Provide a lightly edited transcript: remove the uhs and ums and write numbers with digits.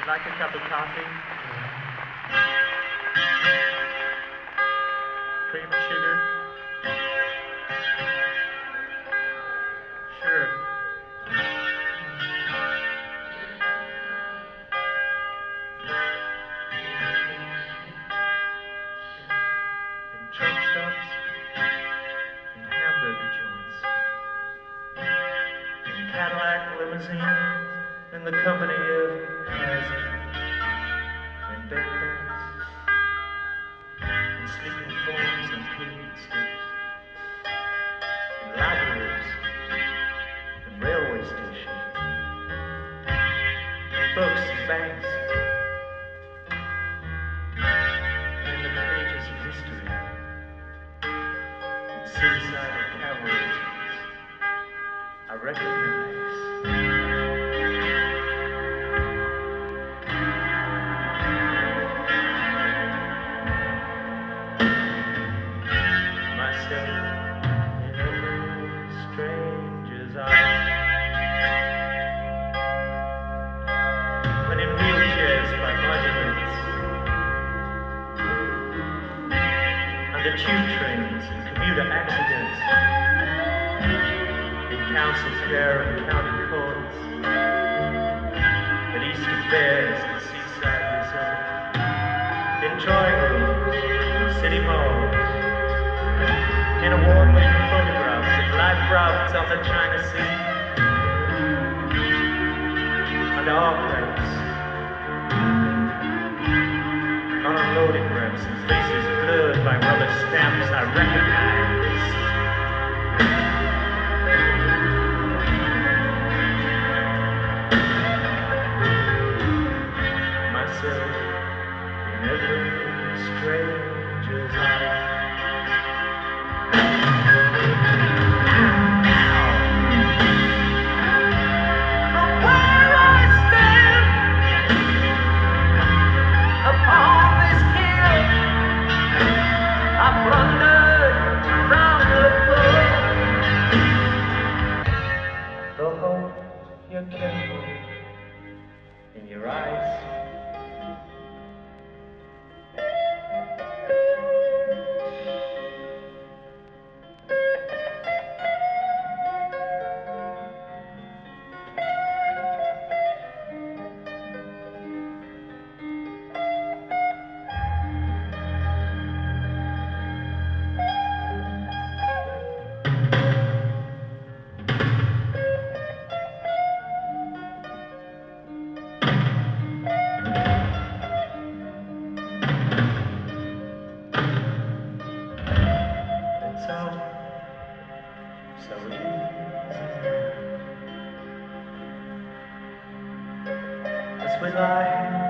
Like a cup of coffee? Cream and sugar? Sure. In truck stops, in hamburger joints, in Cadillac limousines, in the company of husbands, in bedbanks, in sleeping forms on pavement steps, in libraries, in railway stations, in books and banks, and in the pages of history, in suicidal cavalry attacks, I recognize myself in every stranger's eyes. When in wheelchairs by monuments, under tube trains and commuter accidents, in council's care and county courts, at Easter fairs and seaside resorts, in drawing rooms, in city malls, in award-winning photographs of life rafts on the China Sea, under archives, on unloading ramps and faces blurred by rubber stamps I recognize. Myself in every stranger's eyes. You're careful in your eyes. So it is. As we lie